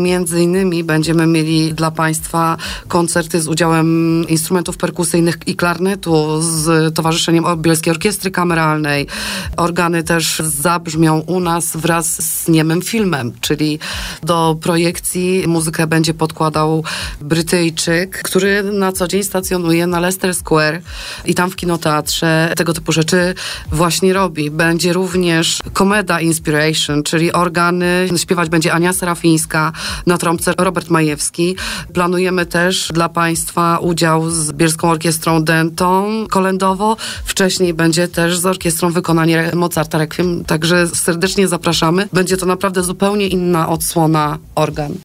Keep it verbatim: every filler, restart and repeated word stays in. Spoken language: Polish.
między innymi będziemy mieli dla Państwa koncerty z udziałem instrumentów perkusyjnych i klarnetu z Towarzyszeniem Bielskiej Orkiestry Kameralnej. Organy też zabrzmią u nas wraz z niemym filmem, czyli do projekcji muzykę będzie podkładał Brytyjczyk, który na co dzień stacjonuje na Leicester Square i tam w kinoteatrze tego typu rzeczy właśnie robi. Będzie również Komeda Inspiration, czyli organy. Śpiewać będzie Ania Serafińska, na trąbce Robert Majewski. Planujemy też dla Państwa udział z Bielską Orkiestrą Dentą kolędowo. Wcześniej będzie też z orkiestrą wykonanie Mozarta Requiem, także serdecznie zapraszamy. Będzie to naprawdę zupełnie inna odsłona organ.